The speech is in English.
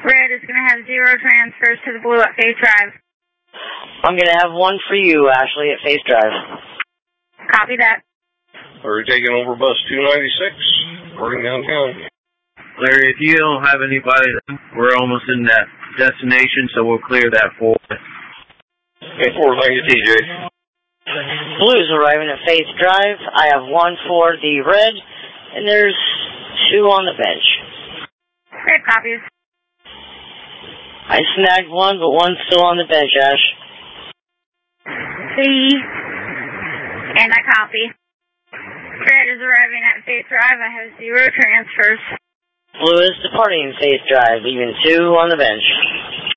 Red is going to have 0 transfers to the blue at Faith Drive. I'm going to have 1 for you, Ashley, at Faith Drive. Copy that. Larry taking over bus 296, reporting downtown. Larry, if you don't have anybody, we're almost in that destination, so we'll clear that for you. Okay, 4, thank you, TJ. Blue's arriving at Faith Drive. I have 1 for the red, and there's 2 on the bench. Red copies. I snagged 1, but 1's still on the bench, Ash. See? And I copy. Red is arriving at Faith Drive. I have 0 transfers. Blue is departing Faith Drive, leaving 2 on the bench.